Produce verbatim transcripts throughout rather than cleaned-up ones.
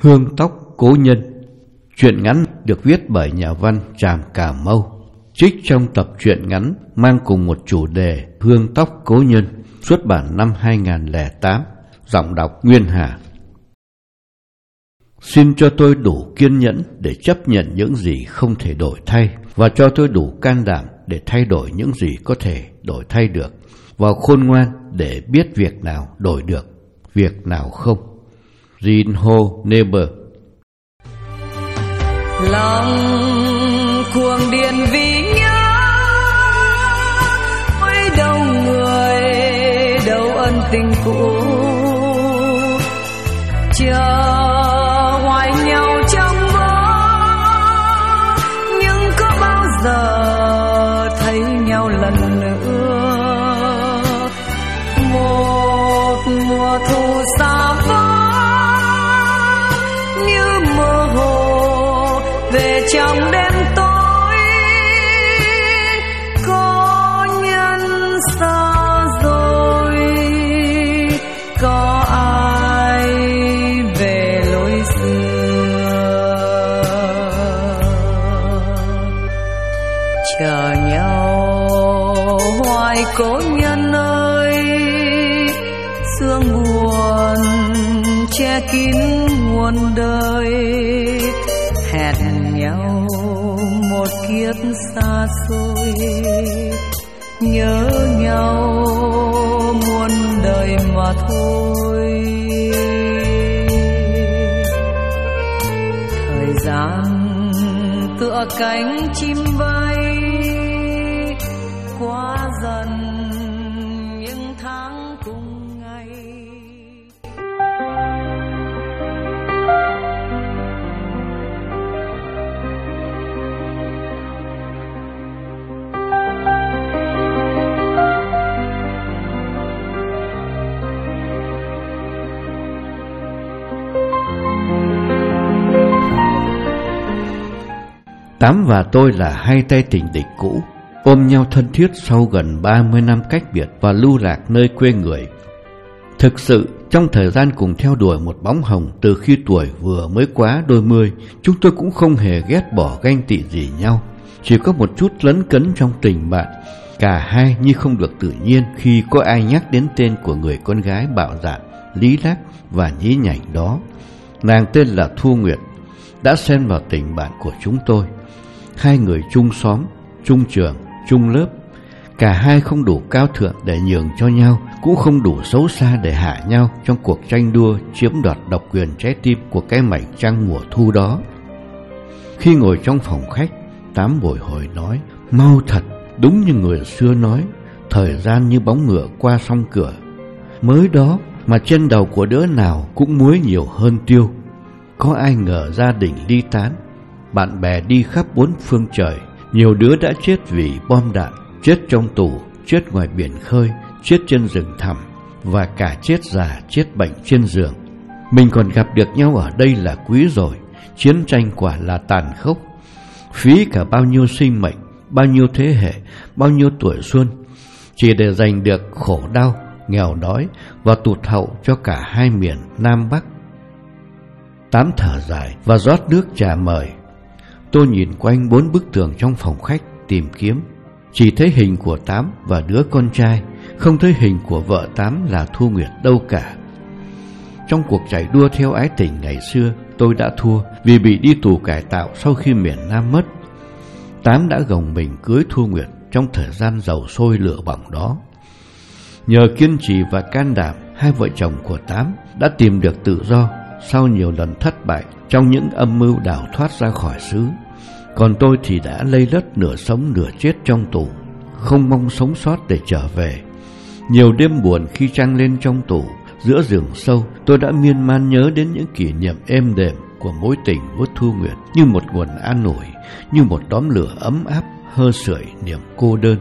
Hương tóc cố nhân. Truyện ngắn được viết bởi nhà văn Tràm Cà Mau, trích trong tập truyện ngắn mang cùng một chủ đề Hương tóc cố nhân, xuất bản năm hai nghìn không trăm lẻ tám. Giọng đọc Nguyên Hà. Xin cho tôi đủ kiên nhẫn để chấp nhận những gì không thể đổi thay, và cho tôi đủ can đảm để thay đổi những gì có thể đổi thay được, và khôn ngoan để biết việc nào đổi được, việc nào không. Rinho Neber. Lòng cuồng điên vì nhớ, mấy đâu người đâu ân tình cũ, chờ hoài nhau trong mơ, nhưng có bao giờ thấy nhau lần nữa. Một mùa thu xa vời như mơ hồ về trong đêm tối, có nhân xa rồi, có ai về lối xưa. Chờ nhau hoài cố nhân ơi, sương buồn che kín muôn đời, hẹn nhau một kiếp xa xôi, nhớ nhau muôn đời mà thôi. Thời gian tựa cánh chim bay, qua dần những tháng cùng ngày. Tám và tôi là hai tay tình địch cũ, ôm nhau thân thiết sau gần ba mươi năm cách biệt và lưu lạc nơi quê người. Thực sự, trong thời gian cùng theo đuổi một bóng hồng từ khi tuổi vừa mới quá đôi mươi, chúng tôi cũng không hề ghét bỏ ganh tị gì nhau. Chỉ có một chút lấn cấn trong tình bạn, cả hai như không được tự nhiên khi có ai nhắc đến tên của người con gái bạo dạn, lý lác và nhí nhảnh đó. Nàng tên là Thu Nguyệt, đã xen vào tình bạn của chúng tôi. Hai người chung xóm, chung trường, chung lớp, cả hai không đủ cao thượng để nhường cho nhau, cũng không đủ xấu xa để hạ nhau trong cuộc tranh đua chiếm đoạt độc quyền trái tim của cái mảnh trăng mùa thu đó. Khi ngồi trong phòng khách, Tám bồi hồi nói: mau thật, đúng như người xưa nói, thời gian như bóng ngựa qua song cửa. Mới đó mà trên đầu của đứa nào cũng muối nhiều hơn tiêu. Có ai ngờ gia đình ly tán, bạn bè đi khắp bốn phương trời, nhiều đứa đã chết vì bom đạn, chết trong tù, chết ngoài biển khơi, chết trên rừng thẳm, và cả chết già, chết bệnh trên giường. Mình còn gặp được nhau ở đây là quý rồi. Chiến tranh quả là tàn khốc, phí cả bao nhiêu sinh mệnh, bao nhiêu thế hệ, bao nhiêu tuổi xuân, chỉ để giành được khổ đau, nghèo đói và tụt hậu cho cả hai miền Nam Bắc. Tám thở dài và rót nước trà mời. Tôi nhìn quanh bốn bức tường trong phòng khách tìm kiếm, chỉ thấy hình của Tám và đứa con trai, không thấy hình của vợ Tám là Thu Nguyệt đâu cả. Trong cuộc chạy đua theo ái tình ngày xưa, tôi đã thua vì bị đi tù cải tạo sau khi miền Nam mất. Tám đã gồng mình cưới Thu Nguyệt trong thời gian dầu sôi lửa bỏng đó. Nhờ kiên trì và can đảm, hai vợ chồng của Tám đã tìm được tự do sau nhiều lần thất bại trong những âm mưu đào thoát ra khỏi xứ. Còn tôi thì đã lây lất nửa sống nửa chết trong tù, không mong sống sót để trở về. Nhiều đêm buồn khi trăng lên trong tù, giữa rừng sâu, tôi đã miên man nhớ đến những kỷ niệm êm đềm của mối tình với Thu Nguyệt, như một nguồn an ủi, như một đốm lửa ấm áp hơ sưởi niềm cô đơn.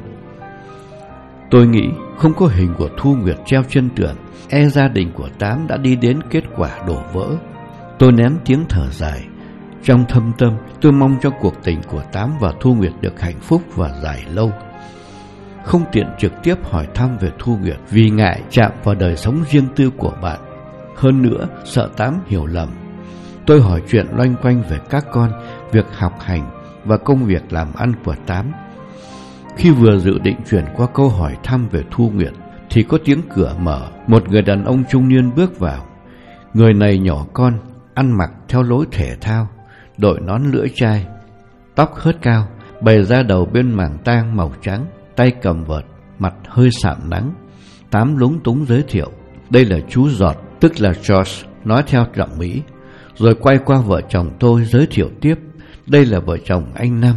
Tôi nghĩ không có hình của Thu Nguyệt treo trên tường, e gia đình của Tám đã đi đến kết quả đổ vỡ. Tôi ném tiếng thở dài. Trong thâm tâm, tôi mong cho cuộc tình của Tám và Thu Nguyệt được hạnh phúc và dài lâu. Không tiện trực tiếp hỏi thăm về Thu Nguyệt vì ngại chạm vào đời sống riêng tư của bạn. Hơn nữa, sợ Tám hiểu lầm. Tôi hỏi chuyện loanh quanh về các con, việc học hành và công việc làm ăn của Tám. Khi vừa dự định chuyển qua câu hỏi thăm về Thu Nguyệt thì có tiếng cửa mở. Một người đàn ông trung niên bước vào. Người này nhỏ con, ăn mặc theo lối thể thao, đội nón lưỡi chai, tóc hớt cao, bày ra đầu bên màng tang màu trắng, tay cầm vợt, mặt hơi sạm nắng. Tám lúng túng giới thiệu: đây là chú Giọt, tức là George, nói theo giọng Mỹ. Rồi quay qua vợ chồng tôi giới thiệu tiếp: đây là vợ chồng anh Năm.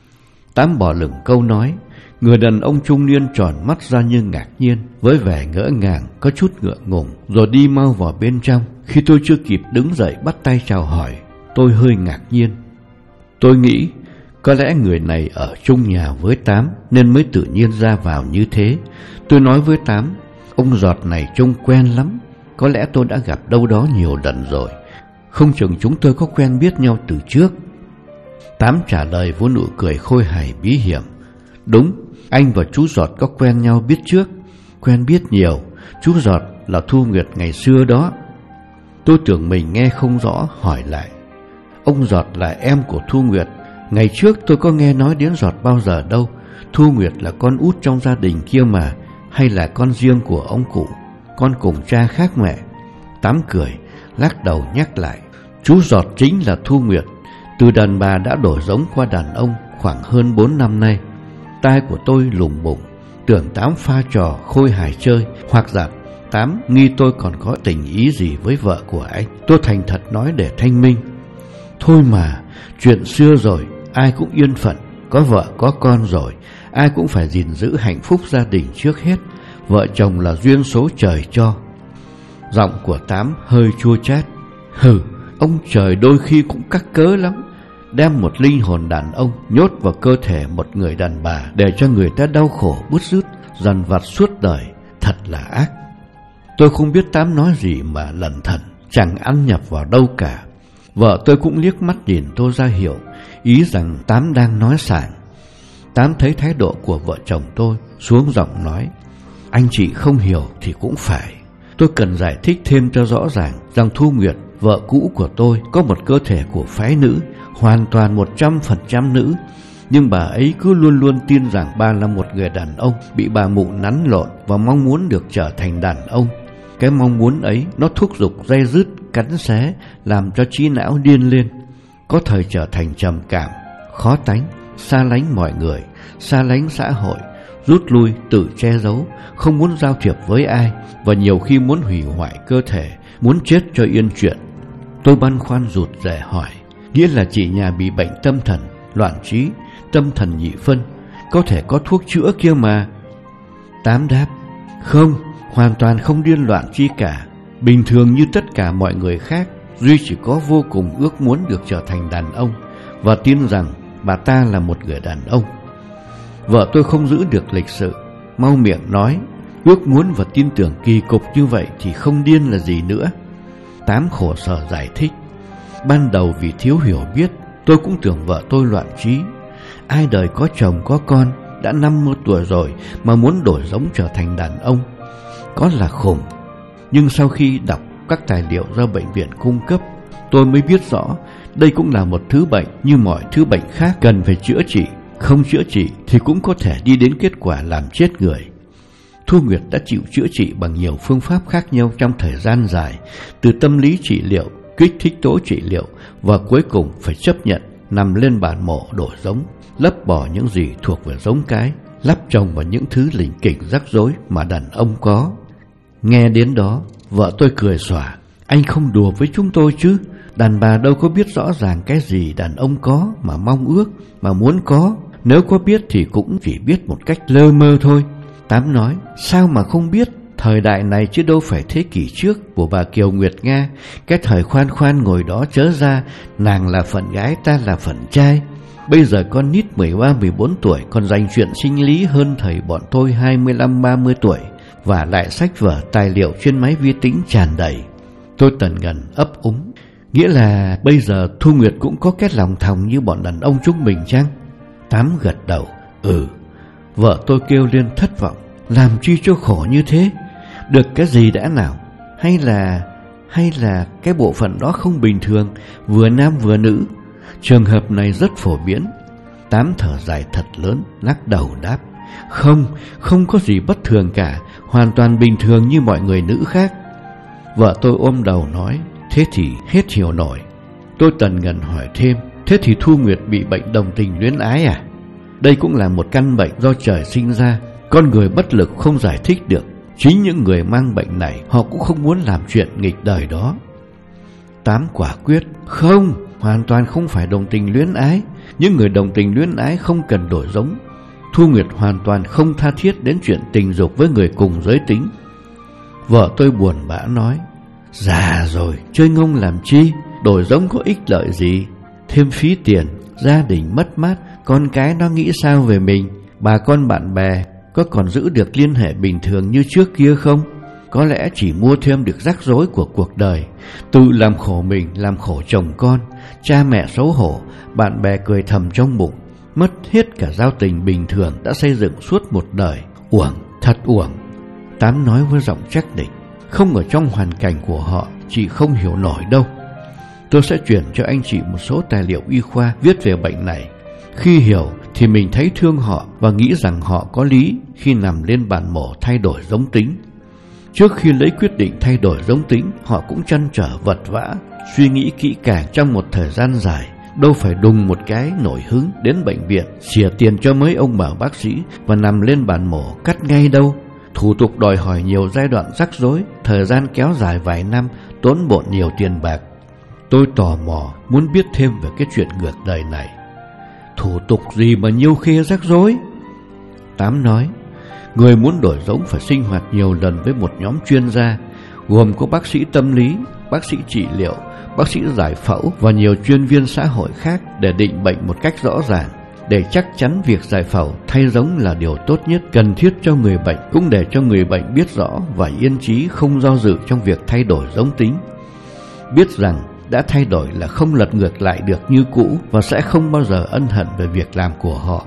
Tám bỏ lửng câu nói. Người đàn ông trung niên tròn mắt ra như ngạc nhiên, với vẻ ngỡ ngàng, có chút ngượng ngùng, rồi đi mau vào bên trong. Khi tôi chưa kịp đứng dậy bắt tay chào hỏi, tôi hơi ngạc nhiên. Tôi nghĩ có lẽ người này ở chung nhà với Tám nên mới tự nhiên ra vào như thế. Tôi nói với Tám: ông Giọt này trông quen lắm, có lẽ tôi đã gặp đâu đó nhiều lần rồi, không chừng chúng tôi có quen biết nhau từ trước. Tám trả lời với nụ cười khôi hài bí hiểm: đúng, anh và chú Giọt có quen nhau biết trước, quen biết nhiều. Chú Giọt là Thu Nguyệt ngày xưa đó. Tôi tưởng mình nghe không rõ, hỏi lại: ông Giọt là em của Thu Nguyệt? Ngày trước tôi có nghe nói đến Giọt bao giờ đâu. Thu Nguyệt là con út trong gia đình kia mà, hay là con riêng của ông cụ, con cùng cha khác mẹ? Tám cười, lắc đầu nhắc lại: chú Giọt chính là Thu Nguyệt, từ đàn bà đã đổi giống qua đàn ông khoảng hơn bốn năm nay. Tai của tôi lùng bùng, tưởng Tám pha trò khôi hài chơi, hoặc giả Tám nghi tôi còn có tình ý gì với vợ của anh. Tôi thành thật nói để thanh minh: thôi mà, chuyện xưa rồi, ai cũng yên phận, có vợ có con rồi, ai cũng phải gìn giữ hạnh phúc gia đình trước hết. Vợ chồng là duyên số trời cho. Giọng của Tám hơi chua chát: hừ, ông trời đôi khi cũng cắt cớ lắm, đem một linh hồn đàn ông nhốt vào cơ thể một người đàn bà để cho người ta đau khổ bứt rứt, dằn vặt suốt đời, thật là ác. Tôi không biết Tám nói gì mà lẩn thẩn, chẳng ăn nhập vào đâu cả. Vợ tôi cũng liếc mắt nhìn tôi ra hiểu, ý rằng Tám đang nói sảng. Tám thấy thái độ của vợ chồng tôi, xuống giọng nói: anh chị không hiểu thì cũng phải. Tôi cần giải thích thêm cho rõ ràng rằng Thu Nguyệt, vợ cũ của tôi, có một cơ thể của phái nữ, hoàn toàn một trăm phần trăm nữ. Nhưng bà ấy cứ luôn luôn tin rằng bà là một người đàn ông bị bà mụ nắn lộn và mong muốn được trở thành đàn ông. Cái mong muốn ấy nó thúc giục day dứt, cắn xé, làm cho trí não điên lên. Có thời trở thành trầm cảm, khó tánh, xa lánh mọi người, xa lánh xã hội, rút lui, tự che giấu, không muốn giao thiệp với ai, và nhiều khi muốn hủy hoại cơ thể, muốn chết cho yên chuyện. Tôi băn khoăn rụt rè hỏi: nghĩa là chị nhà bị bệnh tâm thần, loạn trí, tâm thần nhị phân, có thể có thuốc chữa kia mà? Tám đáp: không, hoàn toàn không điên loạn chi cả, bình thường như tất cả mọi người khác, duy chỉ có vô cùng ước muốn được trở thành đàn ông và tin rằng bà ta là một người đàn ông. Vợ tôi không giữ được lịch sự, mau miệng nói: ước muốn và tin tưởng kỳ cục như vậy thì không điên là gì nữa. Tám khổ sở giải thích: ban đầu vì thiếu hiểu biết, tôi cũng tưởng vợ tôi loạn trí. Ai đời có chồng có con, đã năm mươi tuổi rồi mà muốn đổi giống trở thành đàn ông, có là khùng. Nhưng sau khi đọc các tài liệu do bệnh viện cung cấp, tôi mới biết rõ đây cũng là một thứ bệnh như mọi thứ bệnh khác, cần phải chữa trị. Không chữa trị thì cũng có thể đi đến kết quả làm chết người. Thu Nguyệt đã chịu chữa trị bằng nhiều phương pháp khác nhau trong thời gian dài, từ tâm lý trị liệu, kích thích tố trị liệu, và cuối cùng phải chấp nhận nằm lên bàn mổ đổi giống, lấp bỏ những gì thuộc về giống cái, lắp chồng vào những thứ lỉnh kỉnh rắc rối mà đàn ông có. Nghe đến đó, vợ tôi cười xòa: anh không đùa với chúng tôi chứ? Đàn bà đâu có biết rõ ràng cái gì đàn ông có mà mong ước, mà muốn có. Nếu có biết thì cũng chỉ biết một cách lơ mơ thôi. Tám nói: sao mà không biết? Thời đại này chứ đâu phải thế kỷ trước của bà Kiều Nguyệt Nga. Cái thời khoan khoan ngồi đó chớ ra, nàng là phận gái, ta là phận trai. Bây giờ con nít mười ba mười bốn tuổi còn dành chuyện sinh lý hơn thầy bọn tôi hai mươi lăm ba mươi tuổi, và lại sách vở tài liệu trên máy vi tính tràn đầy. Tôi tần ngần ấp úng: nghĩa là bây giờ Thu Nguyệt cũng có cái lòng thòng như bọn đàn ông chúng mình chăng? Tám gật đầu: ừ. Vợ tôi kêu lên thất vọng: làm chi cho khổ như thế? Được cái gì đã nào? Hay là hay là cái bộ phận đó không bình thường, vừa nam vừa nữ? Trường hợp này rất phổ biến. Tám thở dài thật lớn, lắc đầu đáp: Không, không có gì bất thường cả, hoàn toàn bình thường như mọi người nữ khác. Vợ tôi ôm đầu nói: Thế thì hết hiểu nổi. Tôi tần ngần hỏi thêm: Thế thì Thu Nguyệt bị bệnh đồng tình luyến ái à? Đây cũng là một căn bệnh do trời sinh ra, con người bất lực không giải thích được. Chính những người mang bệnh này, họ cũng không muốn làm chuyện nghịch đời đó. Tám quả quyết: Không, hoàn toàn không phải đồng tình luyến ái. Những người đồng tình luyến ái không cần đổi giống. Thu Nguyệt hoàn toàn không tha thiết đến chuyện tình dục với người cùng giới tính. Vợ tôi buồn bã nói: Già rồi, chơi ngông làm chi? Đổi giống có ích lợi gì? Thêm phí tiền, gia đình mất mát, con cái nó nghĩ sao về mình? Bà con bạn bè có còn giữ được liên hệ bình thường như trước kia không? Có lẽ chỉ mua thêm được rắc rối của cuộc đời, tự làm khổ mình, làm khổ chồng con, cha mẹ xấu hổ, bạn bè cười thầm trong bụng, mất hết cả giao tình bình thường đã xây dựng suốt một đời. Uổng, thật uổng. Tám nói với giọng chắc định: Không ở trong hoàn cảnh của họ, chị không hiểu nổi đâu. Tôi sẽ chuyển cho anh chị một số tài liệu y khoa viết về bệnh này. Khi hiểu thì mình thấy thương họ và nghĩ rằng họ có lý khi nằm lên bàn mổ thay đổi giống tính. Trước khi lấy quyết định thay đổi giống tính, họ cũng trăn trở vật vã, suy nghĩ kỹ càng trong một thời gian dài. Đâu phải đùng một cái nổi hứng đến bệnh viện, xỉa tiền cho mấy ông bảo bác sĩ và nằm lên bàn mổ cắt ngay đâu. Thủ tục đòi hỏi nhiều giai đoạn rắc rối, thời gian kéo dài vài năm, tốn bộn nhiều tiền bạc. Tôi tò mò muốn biết thêm về cái chuyện ngược đời này. Thủ tục gì mà nhiều khi rắc rối? Tám nói: Người muốn đổi giống phải sinh hoạt nhiều lần với một nhóm chuyên gia, gồm có bác sĩ tâm lý, bác sĩ trị liệu, bác sĩ giải phẫu và nhiều chuyên viên xã hội khác để định bệnh một cách rõ ràng. Để chắc chắn việc giải phẫu thay giống là điều tốt nhất, cần thiết cho người bệnh, cũng để cho người bệnh biết rõ và yên trí không do dự trong việc thay đổi giống tính. Biết rằng đã thay đổi là không lật ngược lại được như cũ và sẽ không bao giờ ân hận về việc làm của họ.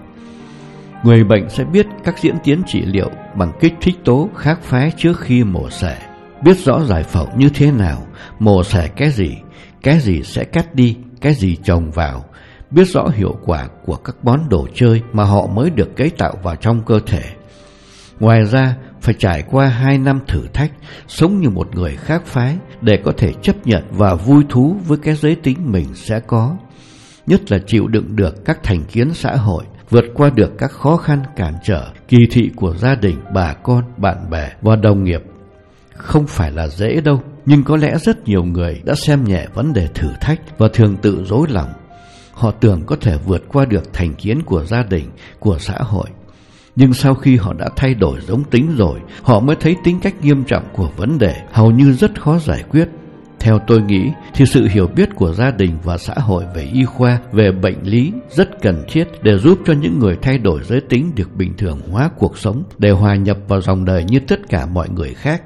Người bệnh sẽ biết các diễn tiến trị liệu bằng kích thích tố khác phái trước khi mổ xẻ, biết rõ giải phẫu như thế nào, mổ xẻ cái gì, cái gì sẽ cắt đi, cái gì trồng vào, biết rõ hiệu quả của các món đồ chơi mà họ mới được cấy tạo vào trong cơ thể. Ngoài ra, phải trải qua hai năm thử thách, sống như một người khác phái để có thể chấp nhận và vui thú với cái giới tính mình sẽ có. Nhất là chịu đựng được các thành kiến xã hội, vượt qua được các khó khăn cản trở, kỳ thị của gia đình, bà con, bạn bè và đồng nghiệp. Không phải là dễ đâu, nhưng có lẽ rất nhiều người đã xem nhẹ vấn đề thử thách và thường tự dối lòng. Họ tưởng có thể vượt qua được thành kiến của gia đình, của xã hội. Nhưng sau khi họ đã thay đổi giống tính rồi, họ mới thấy tính cách nghiêm trọng của vấn đề hầu như rất khó giải quyết. Theo tôi nghĩ thì sự hiểu biết của gia đình và xã hội về y khoa, về bệnh lý rất cần thiết để giúp cho những người thay đổi giới tính được bình thường hóa cuộc sống, để hòa nhập vào dòng đời như tất cả mọi người khác.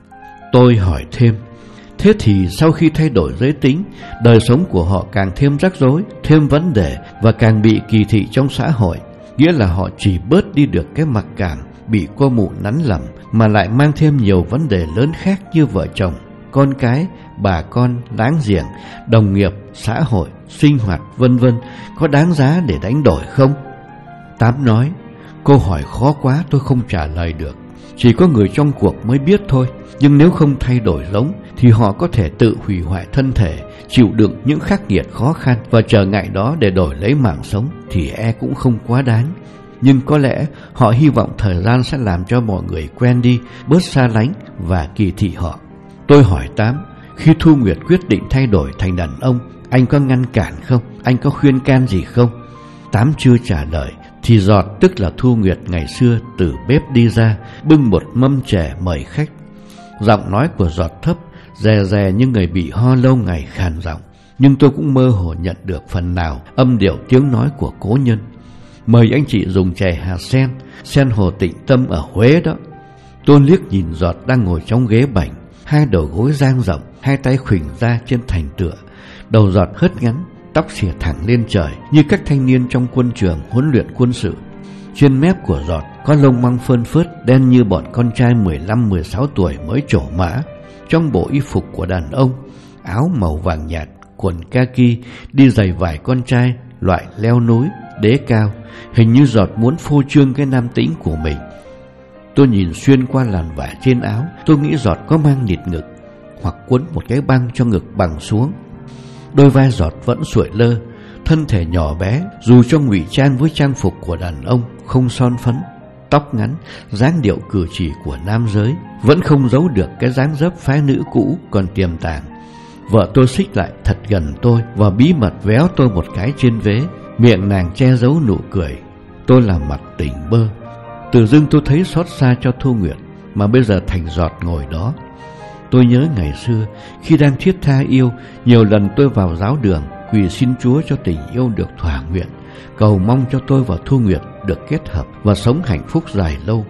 Tôi hỏi thêm: Thế thì sau khi thay đổi giới tính, đời sống của họ càng thêm rắc rối, thêm vấn đề và càng bị kỳ thị trong xã hội, nghĩa là họ chỉ bớt đi được cái mặc cảm, bị cô mụ nắn lầm, mà lại mang thêm nhiều vấn đề lớn khác như vợ chồng, con cái, bà con, láng giềng, đồng nghiệp, xã hội, sinh hoạt, vân vân, có đáng giá để đánh đổi không? Tám nói: Câu hỏi khó quá, tôi không trả lời được. Chỉ có người trong cuộc mới biết thôi. Nhưng nếu không thay đổi giống thì họ có thể tự hủy hoại thân thể, chịu đựng những khắc nghiệt khó khăn và trở ngại đó để đổi lấy mạng sống thì e cũng không quá đáng. Nhưng có lẽ họ hy vọng thời gian sẽ làm cho mọi người quen đi, bớt xa lánh và kỳ thị họ. Tôi hỏi Tám: Khi Thu Nguyệt quyết định thay đổi thành đàn ông, anh có ngăn cản không? Anh có khuyên can gì không? Tám chưa trả lời thì Giọt, tức là Thu Nguyệt ngày xưa, từ bếp đi ra, bưng một mâm chè mời khách. Giọng nói của Giọt thấp, dè dè như người bị ho lâu ngày, khàn giọng, nhưng tôi cũng mơ hồ nhận được phần nào âm điệu tiếng nói của cố nhân. Mời anh chị dùng chè hạt sen, sen Hồ Tịnh Tâm ở Huế đó. Tôi liếc nhìn Giọt đang ngồi trong ghế bành, hai đầu gối dang rộng, hai tay khuỷu ra trên thành tựa. Đầu Giọt hớt ngắn, tóc xìa thẳng lên trời như các thanh niên trong quân trường huấn luyện quân sự. Trên mép của Giọt có lông măng phơn phớt đen như bọn con trai mười lăm mười sáu tuổi mới trổ mã. trong bộ y phục của đàn ông, áo màu vàng nhạt, quần kaki, đi giày vải con trai loại leo núi, đế cao. Hình như Giọt muốn phô trương cái nam tính của mình. Tôi nhìn xuyên qua làn vải trên áo, tôi nghĩ Giọt có mang nịt ngực hoặc quấn một cái băng cho ngực bằng xuống. Đôi vai Giọt vẫn sụi lơ, thân thể nhỏ bé dù cho ngụy trang với trang phục của đàn ông, không son phấn, tóc ngắn, dáng điệu cử chỉ của nam giới, vẫn không giấu được cái dáng dấp phái nữ cũ còn tiềm tàng. Vợ tôi xích lại thật gần tôi và bí mật véo tôi một cái trên vế, miệng nàng che giấu nụ cười. Tôi làm mặt tỉnh bơ. Tự dưng tôi thấy xót xa cho Thu Nguyệt, mà bây giờ thành Giọt ngồi đó. Tôi nhớ ngày xưa khi đang thiết tha yêu, nhiều lần tôi vào giáo đường quỳ xin Chúa cho tình yêu được thỏa nguyện, cầu mong cho tôi và Thu Nguyệt được kết hợp và sống hạnh phúc dài lâu.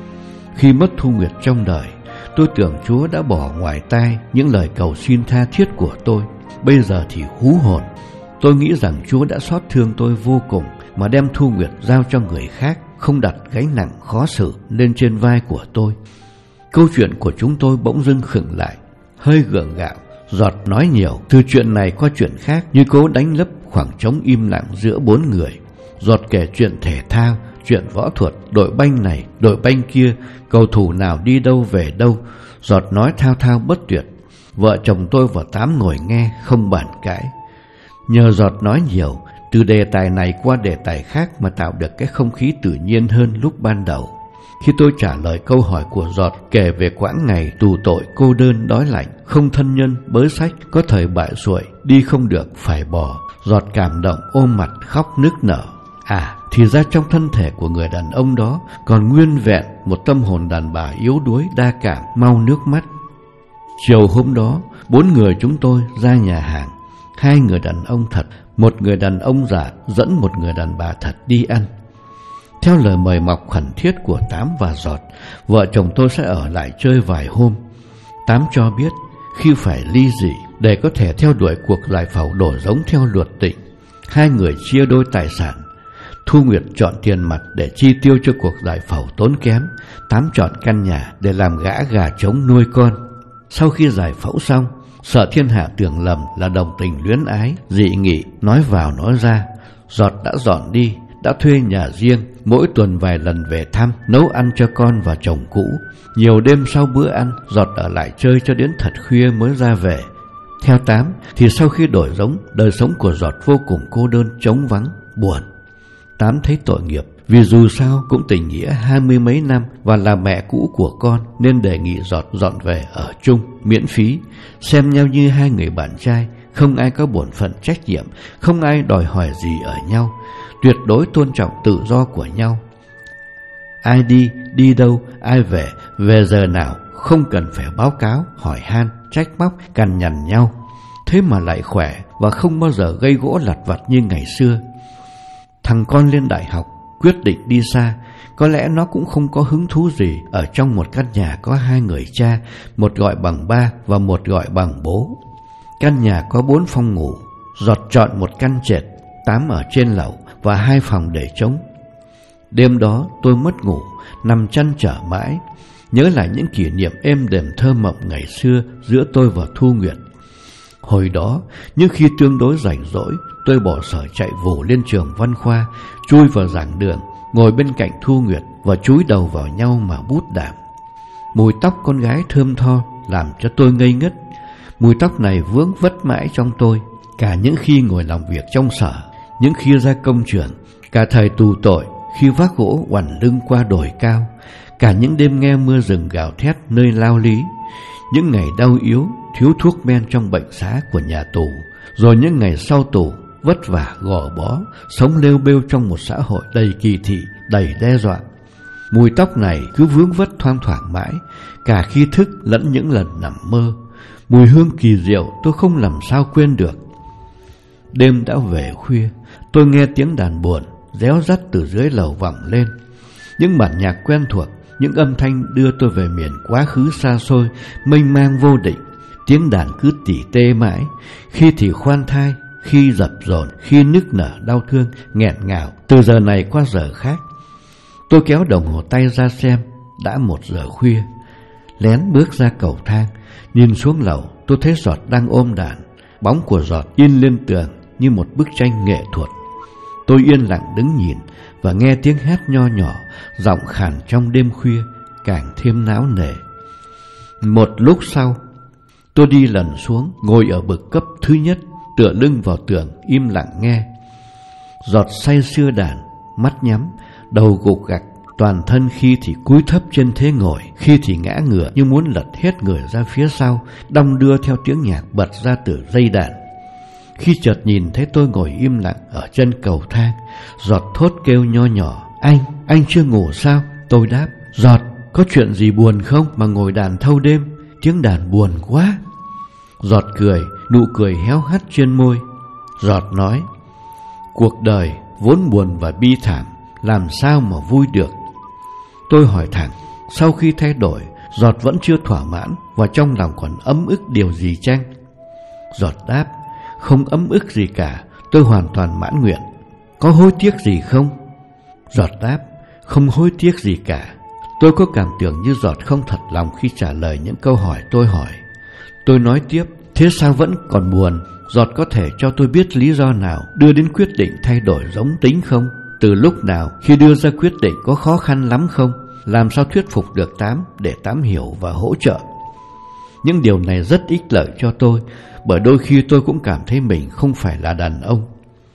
Khi mất Thu Nguyệt trong đời, tôi tưởng Chúa đã bỏ ngoài tai những lời cầu xin tha thiết của tôi. Bây giờ thì hú hồn. Tôi nghĩ rằng Chúa đã xót thương tôi vô cùng mà đem Thu Nguyệt giao cho người khác, không đặt gánh nặng khó xử lên trên vai của tôi. Câu chuyện của chúng tôi bỗng dưng khựng lại, hơi gượng gạo. Giọt nói nhiều, từ chuyện này qua chuyện khác, như cố đánh lấp khoảng trống im lặng giữa bốn người. Giọt kể chuyện thể thao, chuyện võ thuật, đội banh này, đội banh kia, cầu thủ nào đi đâu về đâu. Giọt nói thao thao bất tuyệt. Vợ chồng tôi và Tám ngồi nghe không bàn cãi. Nhờ Giọt nói nhiều, từ đề tài này qua đề tài khác mà tạo được cái không khí tự nhiên hơn lúc ban đầu. Khi tôi trả lời câu hỏi của Giọt kể về quãng ngày tù tội cô đơn đói lạnh, không thân nhân, bới sách, có thời bại xuội, đi không được phải bỏ, Giọt cảm động ôm mặt khóc nức nở. À, thì ra trong thân thể của người đàn ông đó còn nguyên vẹn một tâm hồn đàn bà yếu đuối, đa cảm, mau nước mắt. Chiều hôm đó, bốn người chúng tôi ra nhà hàng. Hai người đàn ông thật, một người đàn ông giả dẫn một người đàn bà thật đi ăn. Theo lời mời mọc khẩn thiết của Tám và Giọt, vợ chồng tôi sẽ ở lại chơi vài hôm. Tám cho biết khi phải ly dị để có thể theo đuổi cuộc giải phẫu đổ giống theo luật định, hai người chia đôi tài sản. Thu Nguyệt chọn tiền mặt để chi tiêu cho cuộc giải phẫu tốn kém, Tám chọn căn nhà để làm gã gà trống nuôi con. Sau khi giải phẫu xong, sợ thiên hạ tưởng lầm là đồng tình luyến ái, dị nghị, nói vào nói ra. Giọt đã dọn đi, đã thuê nhà riêng, mỗi tuần vài lần về thăm, nấu ăn cho con và chồng cũ. Nhiều đêm sau bữa ăn, Giọt ở lại chơi cho đến thật khuya mới ra về. Theo Tám thì sau khi đổi giống, đời sống của Giọt vô cùng cô đơn, trống vắng, buồn. Tám thấy tội nghiệp, vì dù sao cũng tình nghĩa hai mươi mấy năm và là mẹ cũ của con, nên đề nghị Giọt dọn về ở chung, miễn phí, xem nhau như hai người bạn trai, không ai có bổn phận trách nhiệm, không ai đòi hỏi gì ở nhau, tuyệt đối tôn trọng tự do của nhau. Ai đi, đi đâu, ai về, về giờ nào, không cần phải báo cáo, hỏi han, trách móc, cằn nhằn nhau. Thế mà lại khỏe và không bao giờ gây gỗ lặt vặt như ngày xưa. Thằng con lên đại học, quyết định đi xa. Có lẽ nó cũng không có hứng thú gì ở trong một căn nhà có hai người cha, một gọi bằng ba và một gọi bằng bố. Căn nhà có bốn phòng ngủ, Giọt chọn một căn trệt, Tám ở trên lầu và hai phòng để trống. Đêm đó tôi mất ngủ, nằm chăn trở mãi, nhớ lại những kỷ niệm êm đềm thơ mộng ngày xưa giữa tôi và Thu Nguyệt. Hồi đó, nhưng khi tương đối rảnh rỗi, tôi bỏ sở chạy vù lên trường văn khoa, chui vào giảng đường, ngồi bên cạnh Thu Nguyệt và chúi đầu vào nhau mà bút đàm. Mùi tóc con gái thơm tho làm cho tôi ngây ngất. Mùi tóc này vướng vất mãi trong tôi, cả những khi ngồi làm việc trong sở, những khi ra công trường, cả thời tù tội khi vác gỗ oằn lưng qua đồi cao, cả những đêm nghe mưa rừng gào thét nơi lao lý, những ngày đau yếu, thiếu thuốc men trong bệnh xá của nhà tù, rồi những ngày sau tù vất vả gò bó, sống lêu bêu trong một xã hội đầy kỳ thị, đầy đe dọa. Mùi tóc này cứ vướng vất thoang thoảng mãi, cả khi thức lẫn những lần nằm mơ. Mùi hương kỳ diệu tôi không làm sao quên được. Đêm đã về khuya, tôi nghe tiếng đàn buồn réo rắt từ dưới lầu vọng lên. Những bản nhạc quen thuộc, những âm thanh đưa tôi về miền quá khứ xa xôi, mênh mang vô định. Tiếng đàn cứ tỉ tê mãi, khi thì khoan thai, khi dập dồn, khi nức nở đau thương, nghẹn ngào, từ giờ này qua giờ khác. Tôi kéo đồng hồ tay ra xem, đã một giờ khuya. Lén bước ra cầu thang, nhìn xuống lầu, tôi thấy Giọt đang ôm đàn. Bóng của Giọt in lên tường như một bức tranh nghệ thuật. Tôi yên lặng đứng nhìn và nghe tiếng hét nho nhỏ, giọng khàn trong đêm khuya, càng thêm náo nề. Một lúc sau, tôi đi lần xuống, ngồi ở bậc cấp thứ nhất, tựa lưng vào tường, im lặng nghe. Giọt say sưa đàn, mắt nhắm, đầu gục gặc, toàn thân khi thì cúi thấp trên thế ngồi, khi thì ngã ngửa như muốn lật hết người ra phía sau, đong đưa theo tiếng nhạc bật ra từ dây đàn. Khi chợt nhìn thấy tôi ngồi im lặng ở chân cầu thang, Giọt thốt kêu nho nhỏ: Anh, anh chưa ngủ sao? Tôi đáp: Giọt, có chuyện gì buồn không mà ngồi đàn thâu đêm? Tiếng đàn buồn quá. Giọt cười, nụ cười héo hắt trên môi. Giọt nói: Cuộc đời vốn buồn và bi thảm, làm sao mà vui được? Tôi hỏi thẳng: Sau khi thay đổi, Giọt vẫn chưa thỏa mãn và trong lòng còn ấm ức điều gì chăng? Giọt đáp: Không ấm ức gì cả, tôi hoàn toàn mãn nguyện. Có hối tiếc gì không? Giọt đáp: Không hối tiếc gì cả. Tôi có cảm tưởng như Giọt không thật lòng khi trả lời những câu hỏi tôi hỏi. Tôi nói tiếp: Thế sao vẫn còn buồn? Giọt có thể cho tôi biết lý do nào đưa đến quyết định thay đổi giống tính không? Từ lúc nào khi đưa ra quyết định có khó khăn lắm không? Làm sao thuyết phục được Tám để Tám hiểu và hỗ trợ? Những điều này rất ích lợi cho tôi, bởi đôi khi tôi cũng cảm thấy mình không phải là đàn ông.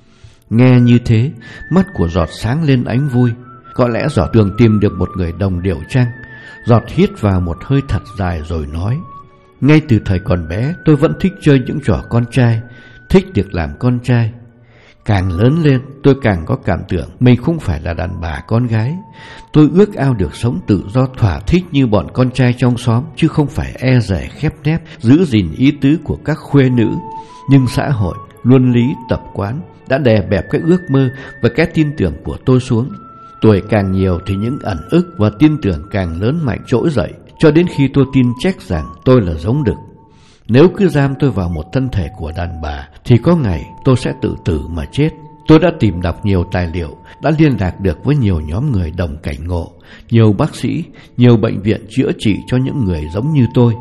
Nghe như thế, mắt của Giọt sáng lên ánh vui. Có lẽ Giọt thường tìm được một người đồng điệu chăng? Giọt hít vào một hơi thật dài rồi nói: Ngay từ thời còn bé, tôi vẫn thích chơi những trò con trai, thích được làm con trai. Càng lớn lên, tôi càng có cảm tưởng mình không phải là đàn bà con gái. Tôi ước ao được sống tự do thỏa thích như bọn con trai trong xóm, chứ không phải e dè khép nép giữ gìn ý tứ của các khuê nữ. Nhưng xã hội, luân lý, tập quán đã đè bẹp cái ước mơ và cái tin tưởng của tôi xuống. Tuổi càng nhiều thì những ẩn ức và tin tưởng càng lớn mạnh trỗi dậy, cho đến khi tôi tin chắc rằng tôi là giống đực. Nếu cứ giam tôi vào một thân thể của đàn bà thì có ngày tôi sẽ tự tử mà chết. Tôi đã tìm đọc nhiều tài liệu, đã liên lạc được với nhiều nhóm người đồng cảnh ngộ, nhiều bác sĩ, nhiều bệnh viện chữa trị cho những người giống như tôi.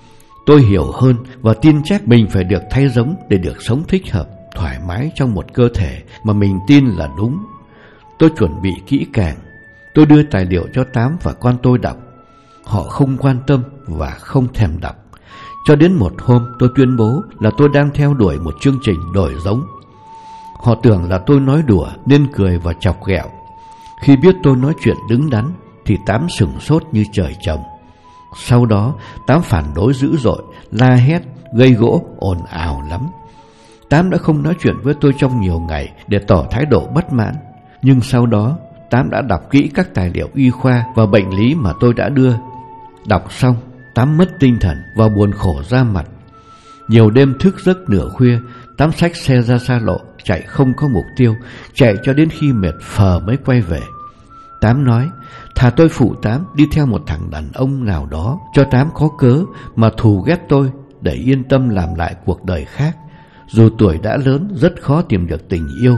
Tôi hiểu hơn và tin chắc mình phải được thay giống để được sống thích hợp, thoải mái trong một cơ thể mà mình tin là đúng. Tôi chuẩn bị kỹ càng. Tôi đưa tài liệu cho Tám và con tôi đọc. Họ không quan tâm và không thèm đọc. Cho đến một hôm tôi tuyên bố là tôi đang theo đuổi một chương trình đổi giống. Họ tưởng là tôi nói đùa nên cười và chọc ghẹo. Khi biết tôi nói chuyện đứng đắn thì Tám sửng sốt như trời trồng. Sau đó Tám phản đối dữ dội, la hét, gây gỗ, ồn ào lắm. Tám đã không nói chuyện với tôi trong nhiều ngày để tỏ thái độ bất mãn. Nhưng sau đó Tám đã đọc kỹ các tài liệu y khoa và bệnh lý mà tôi đã đưa. Đọc xong, Tám mất tinh thần và buồn khổ ra mặt. Nhiều đêm thức giấc nửa khuya, Tám xách xe ra xa lộ, chạy không có mục tiêu, chạy cho đến khi mệt phờ mới quay về. Tám nói: Thà tôi phụ Tám đi theo một thằng đàn ông nào đó, cho Tám có cớ mà thù ghét tôi, để yên tâm làm lại cuộc đời khác. Dù tuổi đã lớn, rất khó tìm được tình yêu.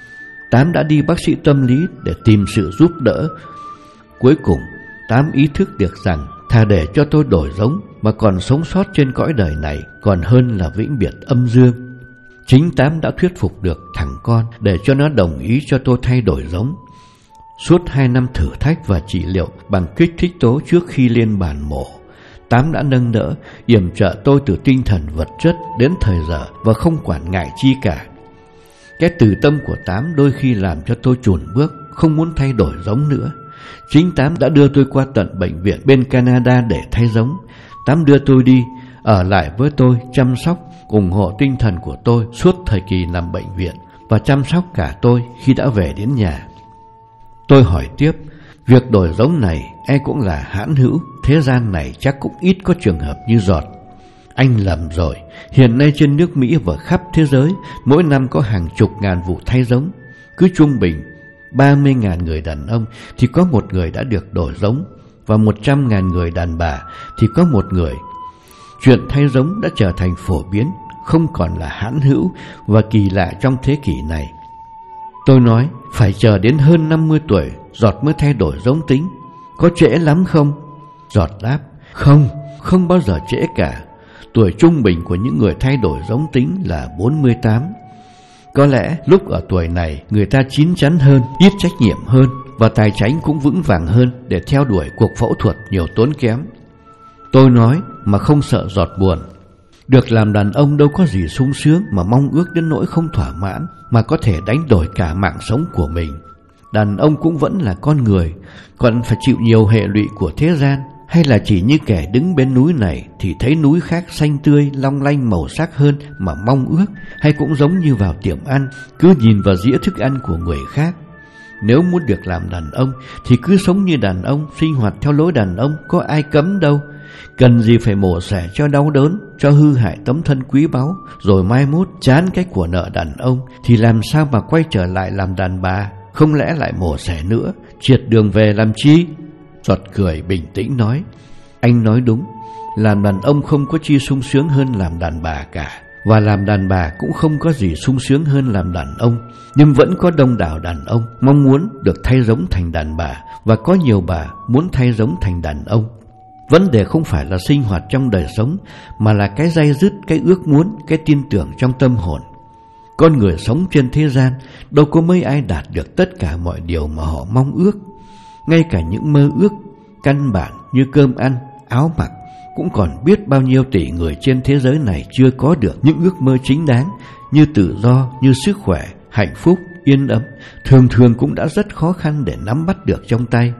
Tám đã đi bác sĩ tâm lý để tìm sự giúp đỡ. Cuối cùng Tám ý thức được rằng thà để cho tôi đổi giống mà còn sống sót trên cõi đời này còn hơn là vĩnh biệt âm dương. Chính Tám đã thuyết phục được thằng con để cho nó đồng ý cho tôi thay đổi giống. Suốt hai năm thử thách và trị liệu bằng kích thích tố trước khi lên bàn mổ, Tám đã nâng đỡ, yểm trợ tôi từ tinh thần vật chất đến thời giờ và không quản ngại chi cả. Cái từ tâm của Tám đôi khi làm cho tôi chùn bước, không muốn thay đổi giống nữa. Chính Tám đã đưa tôi qua tận bệnh viện bên Canada để thay giống. Tám đưa tôi đi, ở lại với tôi, chăm sóc, ủng hộ tinh thần của tôi suốt thời kỳ nằm bệnh viện và chăm sóc cả tôi khi đã về đến nhà. Tôi hỏi tiếp: Việc đổi giống này e cũng là hãn hữu, thế gian này chắc cũng ít có trường hợp như Giọt. Anh lầm rồi, hiện nay trên nước Mỹ và khắp thế giới, mỗi năm có hàng chục ngàn vụ thay giống. Cứ trung bình ba mươi ngàn người đàn ông thì có một người đã được đổi giống, và một trăm ngàn người đàn bà thì có một người. Chuyện thay giống đã trở thành phổ biến, không còn là hãn hữu và kỳ lạ trong thế kỷ này. Tôi nói: Phải chờ đến hơn năm mươi tuổi Giọt mới thay đổi giống tính, có trễ lắm không? Giọt đáp: Không, không bao giờ trễ cả. Tuổi trung bình của những người thay đổi giống tính là bốn mươi tám. Có lẽ lúc ở tuổi này người ta chín chắn hơn, ít trách nhiệm hơn, và tài chính cũng vững vàng hơn để theo đuổi cuộc phẫu thuật nhiều tốn kém. Tôi nói mà không sợ giọt buồn. Được làm đàn ông đâu có gì sung sướng mà mong ước đến nỗi không thỏa mãn, mà có thể đánh đổi cả mạng sống của mình. Đàn ông cũng vẫn là con người, còn phải chịu nhiều hệ lụy của thế gian. Hay là chỉ như kẻ đứng bên núi này thì thấy núi khác xanh tươi, long lanh màu sắc hơn mà mong ước? Hay cũng giống như vào tiệm ăn, cứ nhìn vào dĩa thức ăn của người khác? Nếu muốn được làm đàn ông thì cứ sống như đàn ông, sinh hoạt theo lối đàn ông, có ai cấm đâu. Cần gì phải mổ xẻ cho đau đớn, cho hư hại tấm thân quý báu, rồi mai mốt chán cái của nợ đàn ông thì làm sao mà quay trở lại làm đàn bà? Không lẽ lại mổ xẻ nữa, triệt đường về làm chi? Giọt cười bình tĩnh nói, anh nói đúng, làm đàn ông không có chi sung sướng hơn làm đàn bà cả, và làm đàn bà cũng không có gì sung sướng hơn làm đàn ông. Nhưng vẫn có đông đảo đàn ông mong muốn được thay giống thành đàn bà, và có nhiều bà muốn thay giống thành đàn ông. Vấn đề không phải là sinh hoạt trong đời sống, mà là cái day dứt, cái ước muốn, cái tin tưởng trong tâm hồn. Con người sống trên thế gian đâu có mấy ai đạt được tất cả mọi điều mà họ mong ước. Ngay cả những mơ ước căn bản như cơm ăn, áo mặc, cũng còn biết bao nhiêu tỷ người trên thế giới này chưa có được những ước mơ chính đáng như tự do, như sức khỏe, hạnh phúc, yên ấm, thường thường cũng đã rất khó khăn để nắm bắt được trong tay.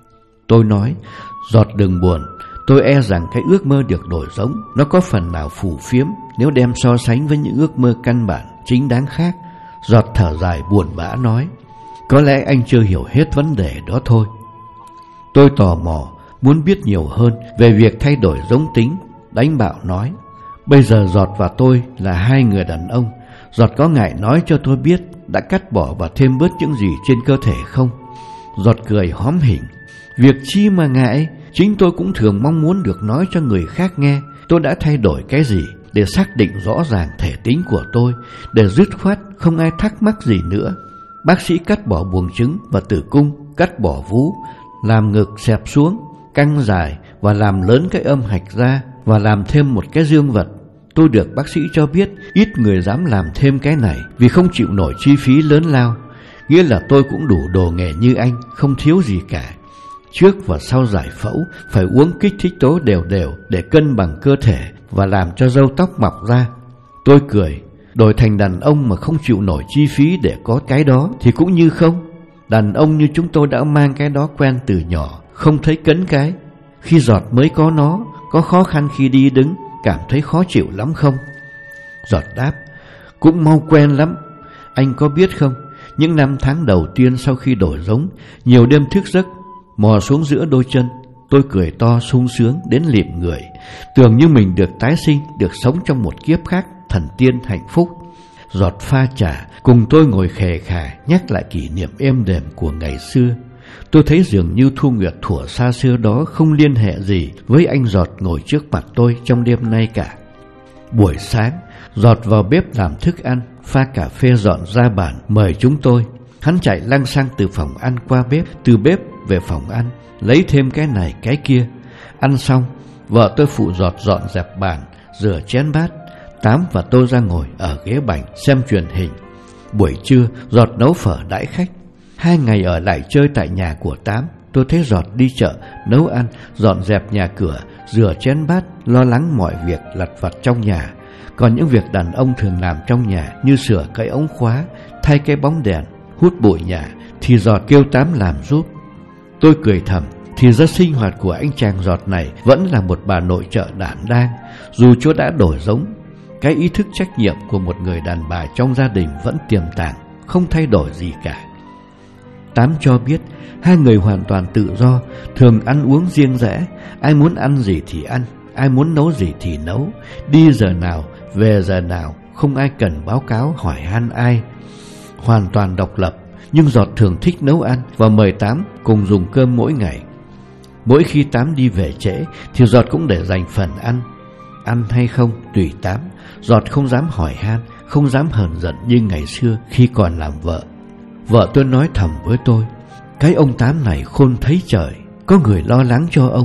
Tôi nói, Giọt đừng buồn, tôi e rằng cái ước mơ được đổi giống nó có phần nào phù phiếm nếu đem so sánh với những ước mơ căn bản, chính đáng khác. Giọt thở dài buồn bã nói, có lẽ anh chưa hiểu hết vấn đề đó thôi. Tôi tò mò, muốn biết nhiều hơn về việc thay đổi giống tính. Đánh bạo nói, bây giờ Giọt và tôi là hai người đàn ông. Giọt có ngại nói cho tôi biết đã cắt bỏ và thêm bớt những gì trên cơ thể không? Giọt cười hóm hỉnh, việc chi mà ngại, chính tôi cũng thường mong muốn được nói cho người khác nghe tôi đã thay đổi cái gì, để xác định rõ ràng thể tính của tôi, để dứt khoát không ai thắc mắc gì nữa. Bác sĩ cắt bỏ buồng trứng và tử cung, cắt bỏ vú, làm ngực xẹp xuống, căng dài và làm lớn cái âm hạch ra, và làm thêm một cái dương vật. Tôi được bác sĩ cho biết ít người dám làm thêm cái này vì không chịu nổi chi phí lớn lao. Nghĩa là tôi cũng đủ đồ nghề như anh, không thiếu gì cả. Trước và sau giải phẫu phải uống kích thích tố đều đều để cân bằng cơ thể và làm cho râu tóc mọc ra. Tôi cười, đổi thành đàn ông mà không chịu nổi chi phí để có cái đó thì cũng như không. Đàn ông như chúng tôi đã mang cái đó quen từ nhỏ, không thấy cấn cái. Khi Giọt mới có nó, có khó khăn khi đi đứng, cảm thấy khó chịu lắm không? Giọt đáp, cũng mau quen lắm. Anh có biết không, những năm tháng đầu tiên sau khi đổi giống, nhiều đêm thức giấc, mò xuống giữa đôi chân, tôi cười to sung sướng đến lịm người, tưởng như mình được tái sinh, được sống trong một kiếp khác, thần tiên hạnh phúc. Giọt pha trà, cùng tôi ngồi khè khà nhắc lại kỷ niệm êm đềm của ngày xưa. Tôi thấy dường như Thu Nguyệt thuở xa xưa đó không liên hệ gì với anh Giọt ngồi trước mặt tôi trong đêm nay cả. Buổi sáng, Giọt vào bếp làm thức ăn, pha cà phê dọn ra bàn mời chúng tôi. Hắn chạy lăng xăng từ phòng ăn qua bếp, từ bếp về phòng ăn, lấy thêm cái này cái kia. Ăn xong, vợ tôi phụ Giọt dọn dẹp bàn, rửa chén bát. Tám và tôi ra ngồi ở ghế bành xem truyền hình. Buổi trưa, Giọt nấu phở đãi khách. Hai ngày ở lại chơi tại nhà của Tám, tôi thấy Giọt đi chợ, nấu ăn, dọn dẹp nhà cửa, rửa chén bát, lo lắng mọi việc lặt vặt trong nhà. Còn những việc đàn ông thường làm trong nhà như sửa cái ống khóa, thay cái bóng đèn, hút bụi nhà thì Giọt kêu Tám làm giúp. Tôi cười thầm, thì ra sinh hoạt của anh chàng Giọt này vẫn là một bà nội trợ đảm đang. Dù chỗ đã đổi giống, cái ý thức trách nhiệm của một người đàn bà trong gia đình vẫn tiềm tàng, không thay đổi gì cả. Tám cho biết hai người hoàn toàn tự do, thường ăn uống riêng rẽ, ai muốn ăn gì thì ăn, ai muốn nấu gì thì nấu, đi giờ nào, về giờ nào, không ai cần báo cáo hỏi han ai. Hoàn toàn độc lập, nhưng Giọt thường thích nấu ăn và mời Tám cùng dùng cơm mỗi ngày. Mỗi khi Tám đi về trễ thì Giọt cũng để dành phần ăn. Ăn hay không tùy Tám, Giọt không dám hỏi han, không dám hờn giận như ngày xưa khi còn làm vợ. Vợ tôi nói thầm với tôi, cái ông Tám này khôn thấy trời, có người lo lắng cho ông,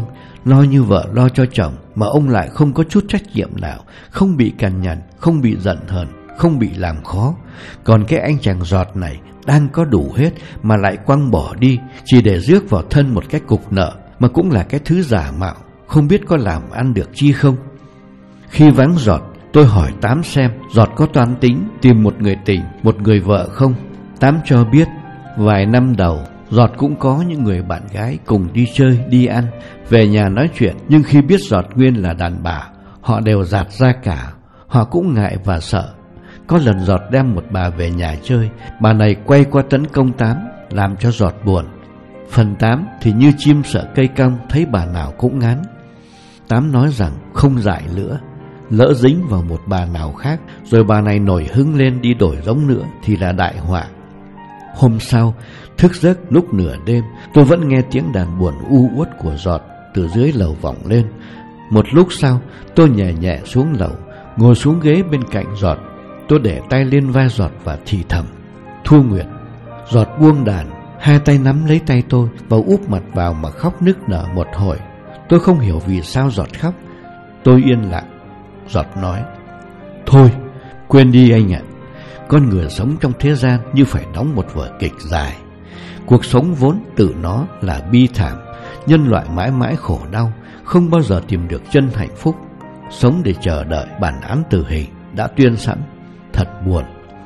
lo như vợ lo cho chồng, mà ông lại không có chút trách nhiệm nào, không bị cằn nhằn, không bị giận hờn, không bị làm khó. Còn cái anh chàng Giọt này đang có đủ hết mà lại quăng bỏ đi, chỉ để rước vào thân một cái cục nợ, mà cũng là cái thứ giả mạo, không biết có làm ăn được chi không. Khi vắng Giọt, tôi hỏi Tám xem Giọt có toan tính tìm một người tình, một người vợ không. Tám cho biết vài năm đầu Giọt cũng có những người bạn gái cùng đi chơi, đi ăn, về nhà nói chuyện, nhưng khi biết Giọt nguyên là đàn bà, họ đều dạt ra cả. Họ cũng ngại và sợ. Có lần Giọt đem một bà về nhà chơi, bà này quay qua tấn công Tám, làm cho Giọt buồn. Phần Tám thì như chim sợ cây cong, thấy bà nào cũng ngán. Tám nói rằng không dại nữa, lỡ dính vào một bà nào khác, rồi bà này nổi hứng lên đi đổi giống nữa thì là đại họa. Hôm sau, thức giấc lúc nửa đêm, tôi vẫn nghe tiếng đàn buồn u uất của Giọt từ dưới lầu vọng lên. Một lúc sau, tôi nhẹ nhẹ xuống lầu, ngồi xuống ghế bên cạnh Giọt. Tôi để tay lên vai Giọt và thì thầm: Thu Nguyệt. Giọt buông đàn, hai tay nắm lấy tay tôi và úp mặt vào mà khóc nức nở một hồi. Tôi không hiểu vì sao Giọt khóc. Tôi yên lặng. Giọt nói: Thôi, quên đi anh ạ. Con người sống trong thế gian như phải đóng một vở kịch dài. Cuộc sống vốn tự nó là bi thảm, nhân loại mãi mãi khổ đau, không bao giờ tìm được chân hạnh phúc. Sống để chờ đợi bản án tử hình đã tuyên sẵn, thật buồn.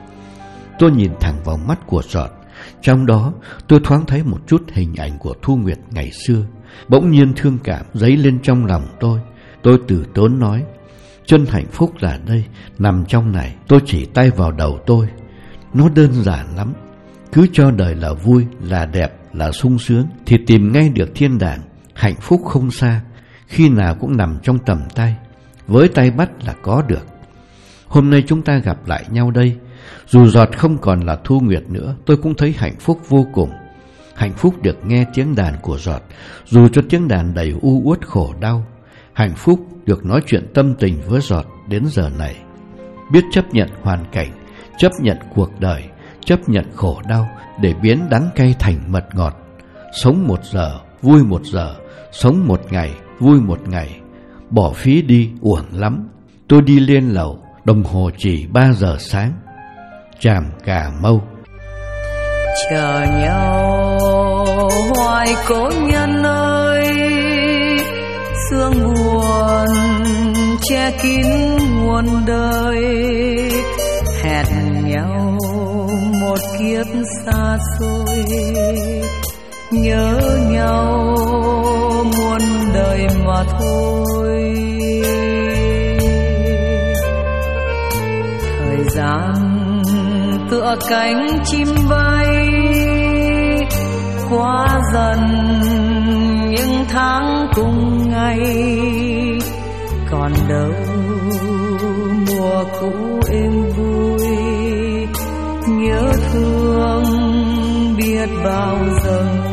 Tôi nhìn thẳng vào mắt của Giọt, trong đó tôi thoáng thấy một chút hình ảnh của Thu Nguyệt ngày xưa. Bỗng nhiên thương cảm dấy lên trong lòng tôi. Tôi từ tốn nói: Chân hạnh phúc là đây, nằm trong này. Tôi chỉ tay vào đầu tôi. Nó đơn giản lắm. Cứ cho đời là vui, là đẹp, là sung sướng thì tìm ngay được thiên đàng. Hạnh phúc không xa, khi nào cũng nằm trong tầm tay. Với tay bắt là có được. Hôm nay chúng ta gặp lại nhau đây. Dù Giọt không còn là Thu Nguyệt nữa, tôi cũng thấy hạnh phúc vô cùng. Hạnh phúc được nghe tiếng đàn của Giọt, dù cho tiếng đàn đầy u uất khổ đau. Hạnh phúc được nói chuyện tâm tình với Giọt đến giờ này. Biết chấp nhận hoàn cảnh, chấp nhận cuộc đời, chấp nhận khổ đau để biến đắng cay thành mật ngọt. Sống một giờ, vui một giờ. Sống một ngày, vui một ngày. Bỏ phí đi uổng lắm. Tôi đi lên lầu, đồng hồ chỉ ba giờ sáng. Tràm Cà Mau. Chờ nhau hoài cố nhân ơi, sương buồn che kín muôn đời. Hẹn nhau một kiếp xa xôi, nhớ nhau muôn đời mà thôi. Thời gian tựa cánh chim bay, qua dần những tháng cùng ngày. Còn đâu mùa cũ êm vui, nhớ thương biết bao giờ.